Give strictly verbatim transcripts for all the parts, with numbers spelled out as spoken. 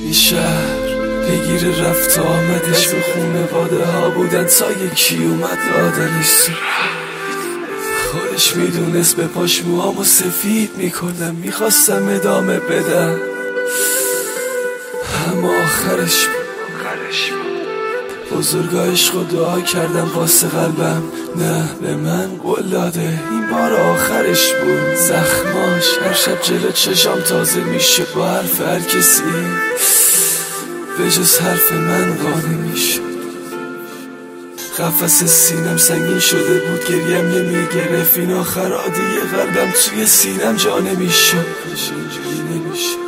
این شهر بگیر رفت آمدش به خونواده ها بودن تا یکی اومد لادنش خودش میدونست به پاش موامو سفید میکنم میخواستم ادامه بدم اما آخرش بزرگا عشق و دعا کردم واسه قلبم نه به من قول داده این بار آخرش بود زخماش هر شب جلو چشام تازه میشه با حرف هر کسی به جز حرف من وانه میشه قفس سینم سنگین شده بود گریم نمیگرفت این آخر عادیه قلبم توی سینم جا نمیشه اینجوری نمیشه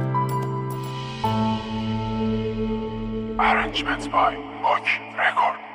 Arrangements by Moch Record.